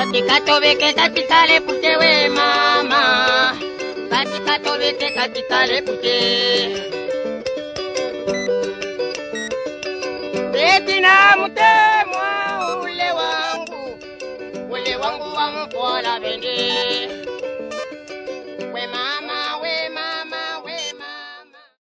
Katika tobeke katika lepute we mama. Katika tobeke katika lepute. Beti na mutemwa ule wangu wa mpola bende. We mama.